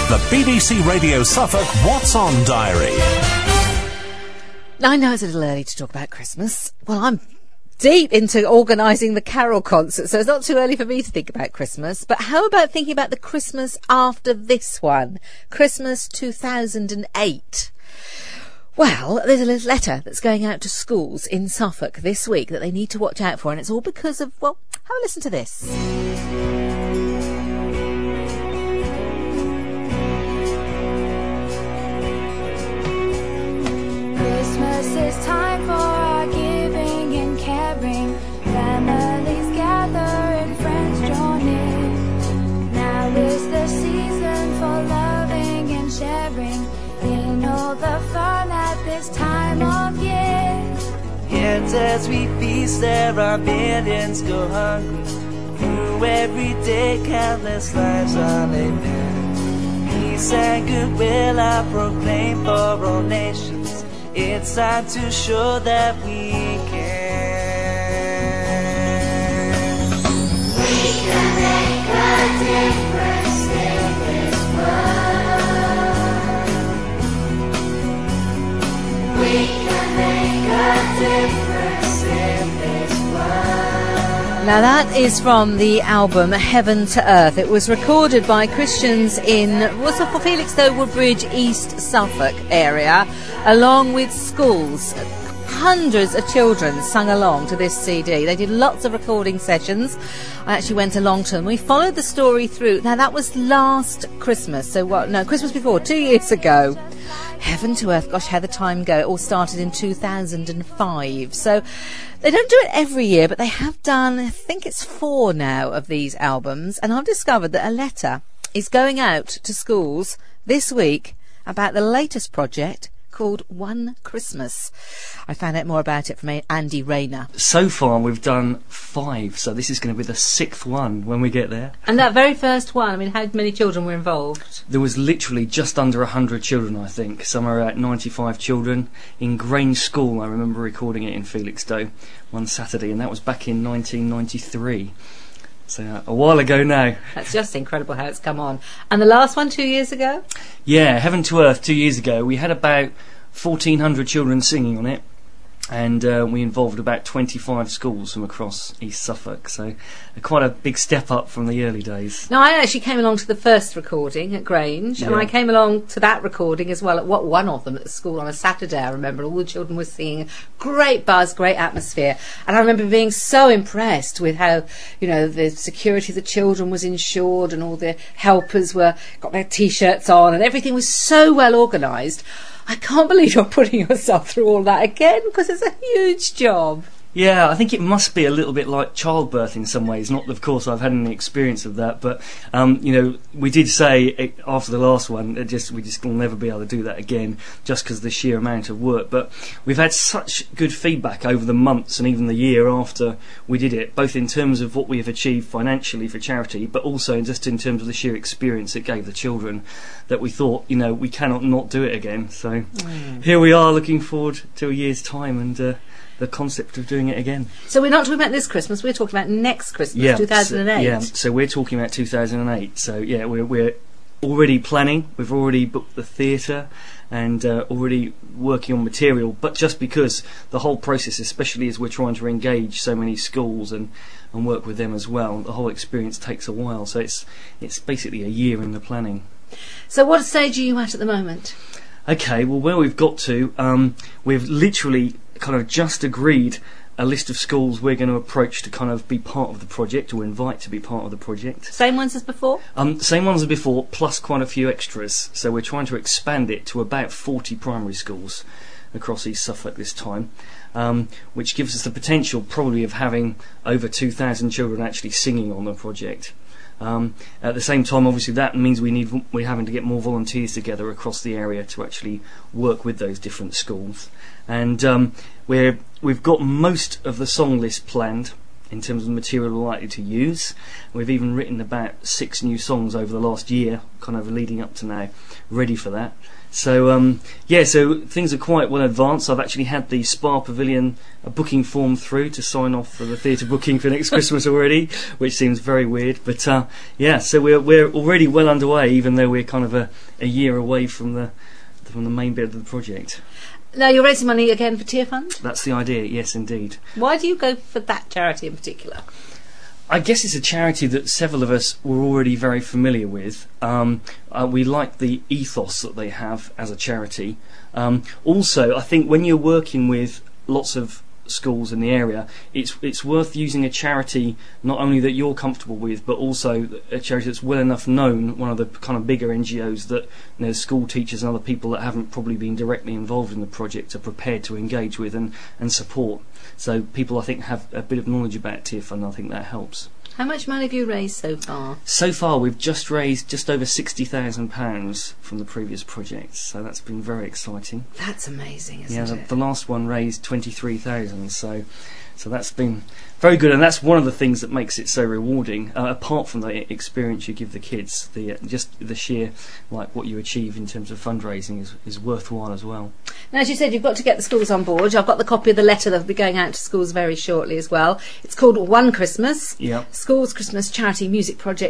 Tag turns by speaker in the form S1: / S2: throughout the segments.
S1: The BBC Radio Suffolk What's On Diary.
S2: I know it's a little early to talk about Christmas. Well, I'm deep into organising the Carol concert, so it's not too early for me to think about Christmas. But how about thinking about the Christmas after this one? Christmas 2008. Well, there's a little letter that's going out to schools in Suffolk this week that they need to watch out for, and it's all because of, well, have a listen to this.
S3: Christmas is time for our giving and caring. Families gather and friends join in. Now is the season for loving and sharing in all the fun at this time of year.
S4: And as we feast, there are millions go hungry. Through every day, countless lives are laid bare. Peace and goodwill I proclaim for all nations. It's time to show that we can.
S3: We can make a difference in this world. We can make a difference in this world.
S2: Now that is from the album Heaven to Earth. It was recorded by Christians in Felixstowe, Woodbridge, East Suffolk area, along with schools. Hundreds of children sung along to this CD. They did lots of recording sessions. I actually went along to them. We followed the story through. Now that was last Christmas. So what? No, Christmas before, 2 years ago. Heaven to Earth. Gosh, how the time go. It all started in 2005. So they don't do it every year, but they have done, I think it's 4 now of these albums. And I've discovered that a letter is going out to schools this week about the latest project called One Christmas. I found out more about it from Andy Rayner.
S5: So far we've done 5, so this is going to be the 6th one when we get there.
S2: And that very first one, I mean, how many children were involved?
S5: There was literally just under 100 children, I think, somewhere at 95 children. In Grange School, I remember recording it in Felixstowe one Saturday, and that was back in 1993. So a while ago now.
S2: That's just incredible how it's come on. And the last one 2 years ago?
S5: Yeah, Heaven to Earth 2 years ago. We had about 1,400 children singing on it, and we involved about 25 schools from across East Suffolk. So quite a big step up from the early days.
S2: Now, I actually came along to the first recording at Grange, and I came along to that recording as well at one of them at the school on a Saturday. I remember all the children were singing. Great buzz, great atmosphere. And I remember being so impressed with how, you know, the security of the children was ensured and all the helpers got their T-shirts on and everything was so well organised. I can't believe you're putting yourself through all that again, because it's a huge job.
S5: Yeah, I think it must be a little bit like childbirth in some ways. Not that, of course, I've had any experience of that, but you know, we did say after the last one, we just will never be able to do that again, just because of the sheer amount of work. But we've had such good feedback over the months and even the year after we did it, both in terms of what we have achieved financially for charity, but also just in terms of the sheer experience it gave the children, that we thought, you know, we cannot not do it again. So here we are, looking forward to a year's time and the concept of doing it again. So
S2: we're not talking about this Christmas, we're talking about next Christmas, 2008.
S5: So we're talking about 2008. So yeah, we're already planning. We've already booked the theatre and already working on material. But just because the whole process, especially as we're trying to engage so many schools and work with them as well, the whole experience takes a while. So it's basically a year in the planning.
S2: So what stage are you at the moment?
S5: Okay, well, where we've got to, we've literally kind of just agreed a list of schools we're going to approach to kind of be part of the project, or invite to be part of the project.
S2: Same ones as before?
S5: Same ones as before, plus quite a few extras. So we're trying to expand it to about 40 primary schools across East Suffolk this time, which gives us the potential probably of having over 2,000 children actually singing on the project. At the same time, obviously, that means we're having to get more volunteers together across the area to actually work with those different schools. And we've got most of the song list planned. in terms of the material we're likely to use. We've even written about 6 new songs over the last year, kind of leading up to now, ready for that. So so things are quite well advanced. I've actually had the Spa Pavilion booking form through to sign off for the theatre booking for next Christmas already, which seems very weird. But so we're already well underway, even though we're kind of a year away from the main bit of the project.
S2: Now, you're raising money again for Tear Fund?
S5: That's the idea, yes, indeed.
S2: Why do you go for that charity in particular?
S5: I guess it's a charity that several of us were already very familiar with. We like the ethos that they have as a charity. Also, I think when you're working with lots of schools in the area, it's worth using a charity not only that you're comfortable with, but also a charity that's well enough known, one of the kind of bigger NGOs that school teachers and other people that haven't probably been directly involved in the project are prepared to engage with and support. So people, I think, have a bit of knowledge about Tear Fund, and I think that helps.
S2: How much money have you raised so far?
S5: So far, we've just raised just over £60,000 from the previous projects, so that's been very exciting.
S2: That's amazing, isn't it?
S5: The last one raised 23,000, so that's been very good, and that's one of the things that makes it so rewarding. Apart from the experience you give the kids, just the sheer what you achieve in terms of fundraising is worthwhile as well.
S2: Now, as you said, you've got to get the schools on board. I've got the copy of the letter that will be going out to schools very shortly as well. It's called One Christmas.
S5: Yep.
S2: Schools Christmas Charity Music Project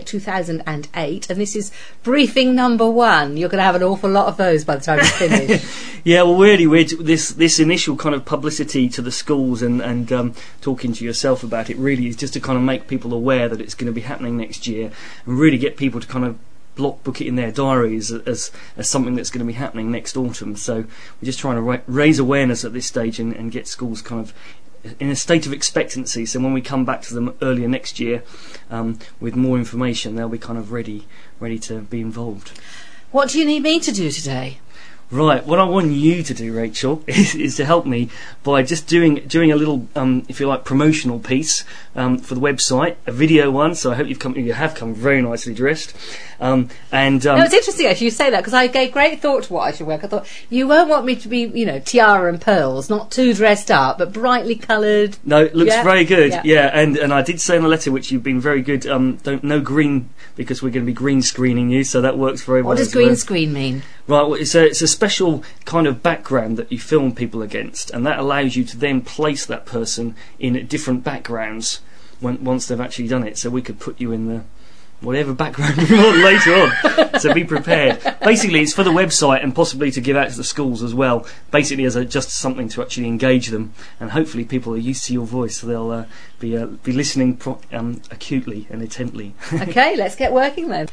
S2: 2008, and this is briefing number 1. You're going to have an awful lot of those by the time you finish.
S5: Yeah, well, really, this initial kind of publicity to the schools and talking to yourself about it really is just to kind of make people aware that it's going to be happening next year, and really get people to kind of book it in their diaries as something that's going to be happening next autumn. So we're just trying to raise awareness at this stage and get schools kind of in a state of expectancy, so when we come back to them earlier next year with more information, they'll be kind of ready to be involved. What do you need me to do today? Right, what I want you to do, Rachel, is to help me by just doing a little, if you like, promotional piece for the website, a video one. So I hope you have come very nicely dressed. No, it's interesting actually you say that, because I gave great thought to what I should wear. I thought you won't want me to be, tiara and pearls, not too dressed up, but brightly coloured. No, it looks very good. Yeah, and I did say in the letter, which you've been very good. No green, because we're going to be green screening you, so that works very well. What does green screen mean? Right, well, it's a special kind of background that you film people against, and that allows you to then place that person in different backgrounds once they've actually done it. So we could put you in the whatever background you want later on. So be prepared. Basically, it's for the website and possibly to give out to the schools as well. Basically, as just something to actually engage them, and hopefully people are used to your voice, so they'll be listening acutely and intently. Okay, let's get working then.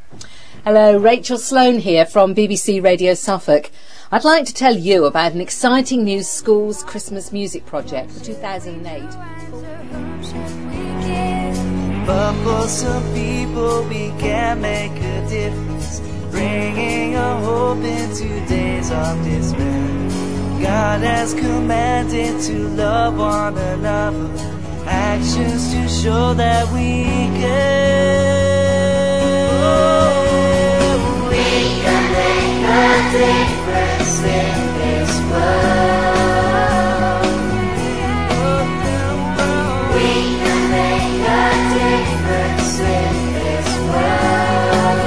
S5: Hello, Rachel Sloane here from BBC Radio Suffolk. I'd like to tell you about an exciting new schools Christmas music project for 2008.
S4: But for some people we can make a difference, bringing a hope into days of despair. God has commanded to love one another, actions to show that we care. We can make a difference in this world. We can make a difference in this world.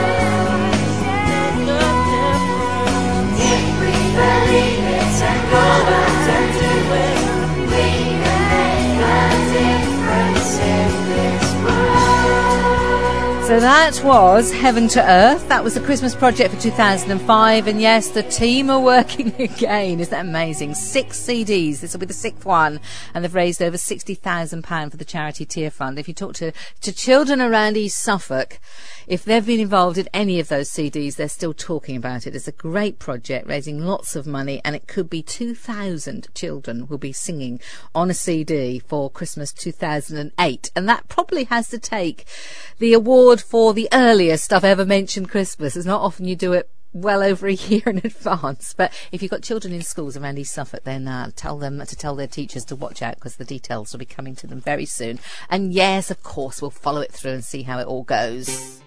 S4: If we believe it and go out and do it, we can make a difference in this world.
S2: So that was Heaven to Earth. That was the Christmas project for 2005, and yes, the team are working again. Isn't that amazing? 6 CDs. This will be the 6th one, and they've raised over £60,000 for the charity Tear Fund. If you talk to children around East Suffolk, if they've been involved in any of those CDs, they're still talking about it. It's a great project, raising lots of money, and it could be 2,000 children will be singing on a CD for Christmas 2008, and that probably has to take the award for the earliest I've ever mentioned Christmas. It's not often you do it well over a year in advance, but if you've got children in schools around East Suffolk, then tell them to tell their teachers to watch out, because the details will be coming to them very soon. And yes, of course, we'll follow it through and see how it all goes.